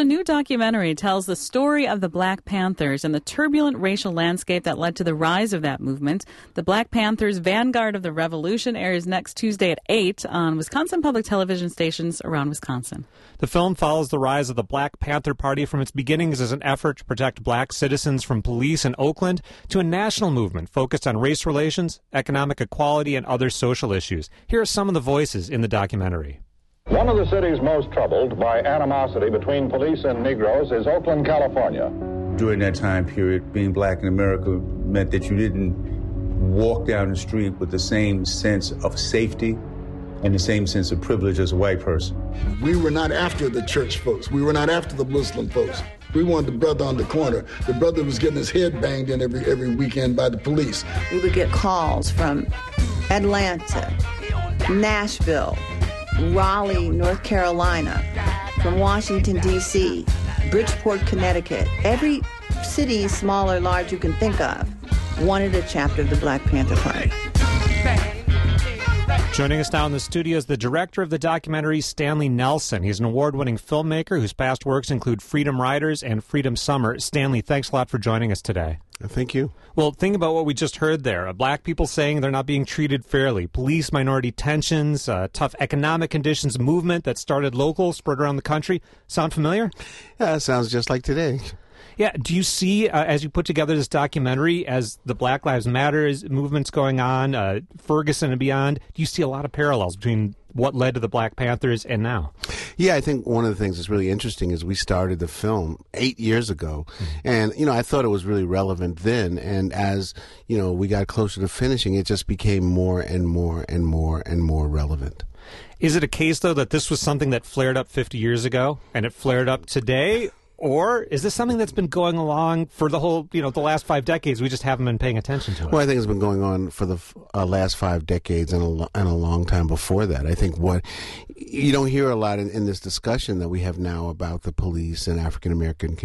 a new documentary tells the story of the Black Panthers and the turbulent racial landscape that led to the rise of that movement. The Black Panthers Vanguard of the Revolution airs next Tuesday at 8 on Wisconsin public television stations around Wisconsin. The film follows the rise of the Black Panther Party from its beginnings as an effort to protect black citizens from police in Oakland to a national movement focused on race relations, economic equality, and other social issues. Here are some of the voices in the documentary. One of the cities most troubled by animosity between police and Negroes is Oakland, California. During that time period, being black in America meant that you didn't walk down the street with the same sense of safety and the same sense of privilege as a white person. We were not after the church folks. We were not after the Muslim folks. We wanted the brother on the corner. The brother was getting his head banged in every weekend by the police. We would get calls from Atlanta, Nashville, Raleigh, North Carolina, from Washington, D.C., Bridgeport, Connecticut. Every city, small or large you can think of, wanted a chapter of the Black Panther Party. Joining us now in the studio is the director of the documentary, Stanley Nelson. He's an award-winning filmmaker whose past works include Freedom Riders and Freedom Summer. Stanley, thanks a lot for joining us today. Thank you. Well, think about what we just heard there. Black people saying they're not being treated fairly. Police, minority tensions, tough economic conditions, movement that started local, spread around the country. Sound familiar? Yeah, it sounds just like today. Yeah. Do you see, as you put together this documentary, as the Black Lives Matter movements going on, Ferguson and beyond, do you see a lot of parallels between what led to the Black Panthers and now? Yeah, I think one of the things that's really interesting is we started the film 8 years ago. And, I thought it was really relevant then. And as, we got closer to finishing, it just became more and more and more and more relevant. Is it a case, though, that this was something that flared up 50 years ago and it flared up today? Or is this something that's been going along for the whole, the last 5 decades? We just haven't been paying attention to it. Well, I think it's been going on for the last 5 decades and a long time before that. I think what you don't hear a lot in this discussion that we have now about the police and African American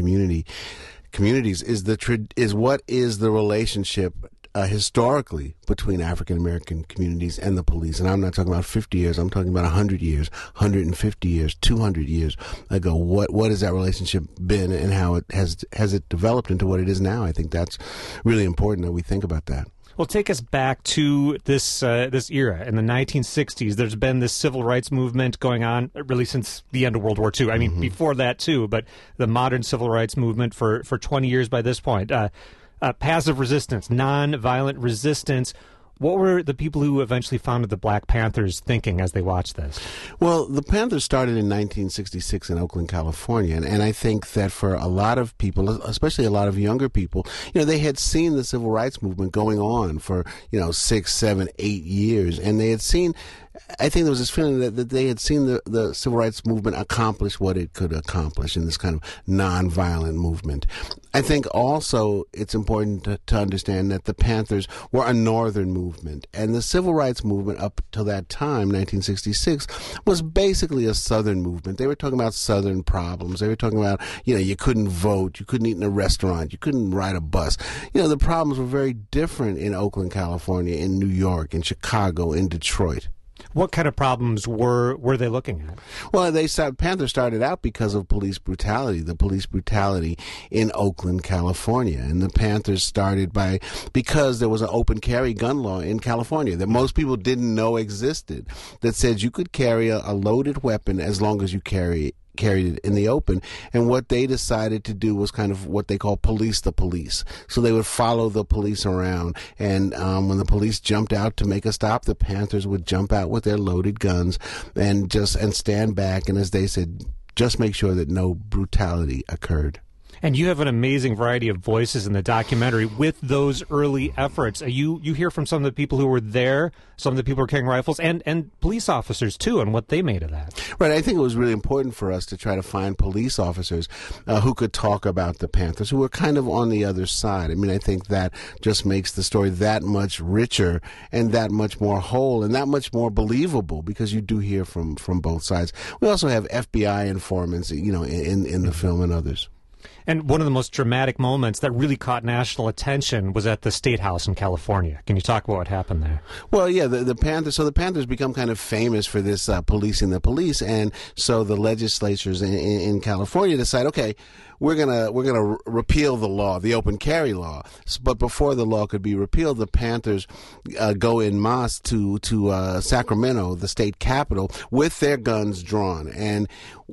communities is what is the relationship historically between African American communities and the police. And I'm not talking about 50 years. I'm talking about 100 years, 150 years, 200 years ago. What has that relationship been, and how it has it developed into what it is now? I think that's really important that we think about that. Well, take us back to this era in the 1960s. There's been this civil rights movement going on really since the end of World War II. I mean, before that too, but the modern civil rights movement for 20 years by this point. Passive resistance, non-violent resistance. What were the people who eventually founded the Black Panthers thinking as they watched this? Well, the Panthers started in 1966 in Oakland, California, and I think that for a lot of people, especially a lot of younger people, they had seen the civil rights movement going on for 6, 7, 8 years, and they had seen. I think there was this feeling that they had seen the civil rights movement accomplish what it could accomplish in this kind of nonviolent movement. I think also it's important to understand that the Panthers were a northern movement, and the civil rights movement up till that time, 1966, was basically a southern movement. They were talking about southern problems. They were talking about, you couldn't vote, you couldn't eat in a restaurant, you couldn't ride a bus. The problems were very different in Oakland, California, in New York, in Chicago, in Detroit. What kind of problems were they looking at? Well, Panthers started out because of police brutality, the police brutality in Oakland, California. And the Panthers started because there was an open carry gun law in California that most people didn't know existed, that said you could carry a loaded weapon as long as you carried it in the open. And what they decided to do was kind of what they call police the police. So they would follow the police around, and when the police jumped out to make a stop, the Panthers would jump out with their loaded guns and stand back, and as they said, just make sure that no brutality occurred. And you have an amazing variety of voices in the documentary with those early efforts. You hear from some of the people who were there, some of the people who were carrying rifles, and police officers, too, and what they made of that. Right. I think it was really important for us to try to find police officers who could talk about the Panthers, who were kind of on the other side. I mean, I think that just makes the story that much richer and that much more whole and that much more believable, because you do hear from both sides. We also have FBI informants, in the film, and others. And one of the most dramatic moments that really caught national attention was at the State House in California. Can you talk about what happened there? Well, yeah, the Panthers. So the Panthers become kind of famous for this policing the police, and so the legislatures in California decide, okay, we're gonna repeal the law, the open carry law. But before the law could be repealed, the Panthers go en masse to Sacramento, the state capital, with their guns drawn. And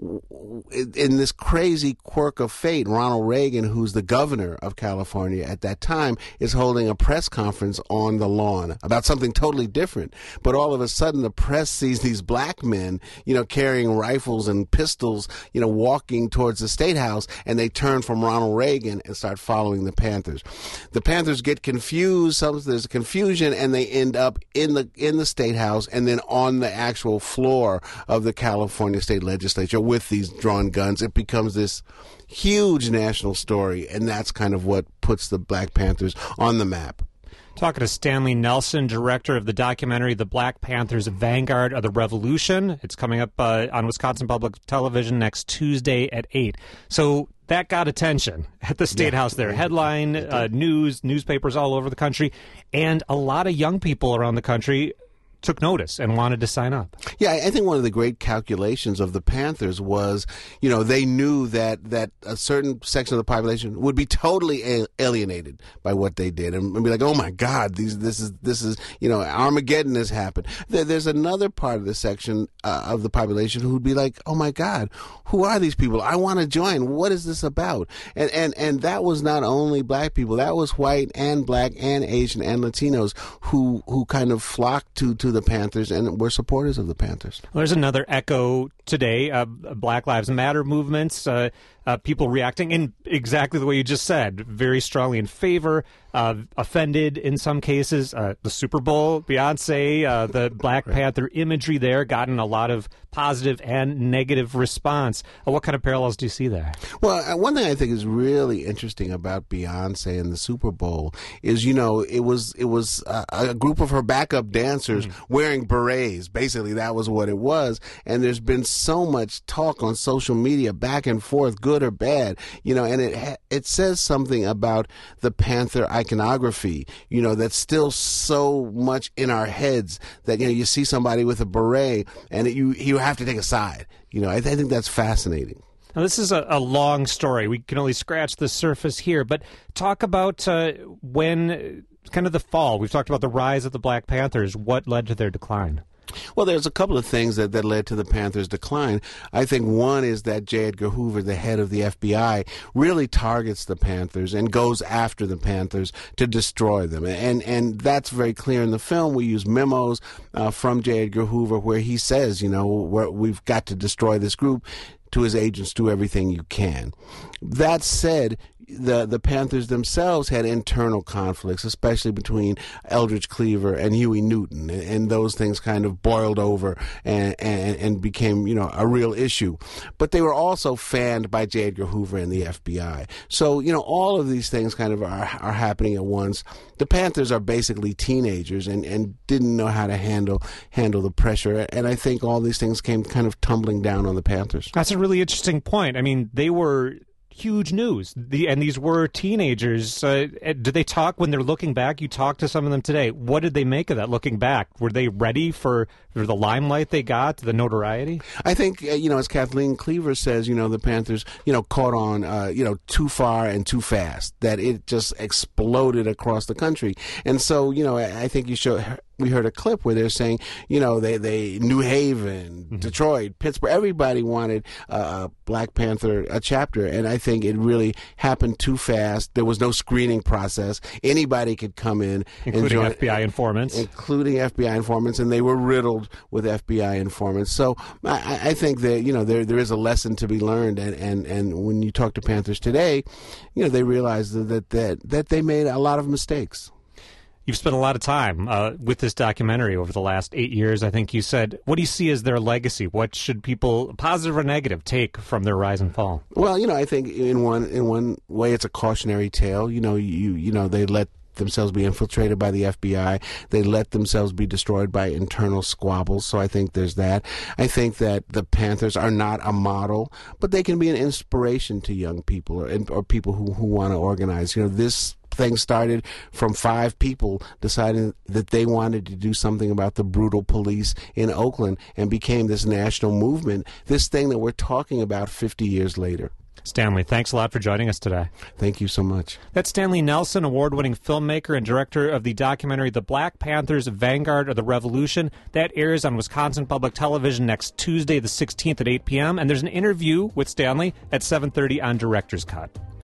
in this crazy quirk of fate, Ronald Reagan, who's the governor of California at that time, is holding a press conference on the lawn about something totally different. But all of a sudden, the press sees these black men, carrying rifles and pistols, walking towards the State House, and they turn from Ronald Reagan and start following the Panthers. The Panthers get confused. There's confusion, and they end up in the State House and then on the actual floor of the California State Legislature with these drawn guns. It becomes this huge national story, and that's kind of what puts the Black Panthers on the map. Talking to Stanley Nelson, director of the documentary The Black Panthers, Vanguard of the Revolution. It's coming up on Wisconsin Public Television next Tuesday at 8. So that got attention at the State House there. Headline, newspapers all over the country, and a lot of young people around the country took notice and wanted to sign up. Yeah, I think one of the great calculations of the Panthers was, they knew that a certain section of the population would be totally alienated by what they did and be like, oh my God, this is Armageddon has happened. There's another part of the section of the population who would be like, oh my God, who are these people? I want to join. What is this about? And that was not only black people, that was white and black and Asian and Latinos who kind of flocked to the Panthers and were supporters of the Panthers. Well, there's another echo today, Black Lives Matter movements, people reacting in exactly the way you just said, very strongly in favor, offended in some cases. The Super Bowl, Beyonce, the Black Panther imagery there, gotten a lot of positive and negative response. What kind of parallels do you see there? Well, one thing I think is really interesting about Beyonce and the Super Bowl is, it was a group of her backup dancers wearing berets. Basically, that was what it was. And there's been so much talk on social media back and forth, good or bad, and it says something about the Panther iconography, that's still so much in our heads that, you see somebody with a beret and you have to take a side. I think that's fascinating. Now, this is a long story. We can only scratch the surface here, but talk about when, kind of the fall. We've talked about the rise of the Black Panthers. What led to their decline? Well, there's a couple of things that led to the Panthers' decline. I think one is that J. Edgar Hoover, the head of the FBI, really targets the Panthers and goes after the Panthers to destroy them. And that's very clear in the film. We use memos from J. Edgar Hoover where he says, we've got to destroy this group. To his agents, do everything you can. That said, the Panthers themselves had internal conflicts, especially between Eldridge Cleaver and Huey Newton, and those things kind of boiled over and became, a real issue. But they were also fanned by J. Edgar Hoover and the FBI. So, all of these things kind of are happening at once. The Panthers are basically teenagers and didn't know how to handle the pressure, and I think all these things came kind of tumbling down on the Panthers. That's a really interesting point. I mean, they were huge news, and these were teenagers. Did they talk when they're looking back? You talked to some of them today. What did they make of that looking back? Were they ready for the limelight they got, the notoriety? I think, as Kathleen Cleaver says, the Panthers, caught on, too far and too fast, that it just exploded across the country. And so, I think we heard a clip where they're saying, they New Haven, Detroit, Pittsburgh, everybody wanted a Black Panther chapter, and I think it really happened too fast. There was no screening process. Anybody could come in, including FBI informants, and they were riddled with FBI informants. So I think that there is a lesson to be learned, and when you talk to Panthers today, they realize that they made a lot of mistakes. You've spent a lot of time with this documentary over the last 8 years, I think you said. What do you see as their legacy? What should people, positive or negative, take from their rise and fall? Well, I think in one way it's a cautionary tale. They let themselves be infiltrated by the FBI. They let themselves be destroyed by internal squabbles. So I think there's that. I think that the Panthers are not a model, but they can be an inspiration to young people or people who want to organize. This thing started from 5 people deciding that they wanted to do something about the brutal police in Oakland and became this national movement, this thing that we're talking about 50 years later. Stanley, thanks a lot for joining us today. Thank you so much. That's Stanley Nelson, award-winning filmmaker and director of the documentary The Black Panthers, Vanguard of the Revolution. That airs on Wisconsin Public Television next Tuesday, the 16th at 8 p.m., and there's an interview with Stanley at 7:30 on Director's Cut.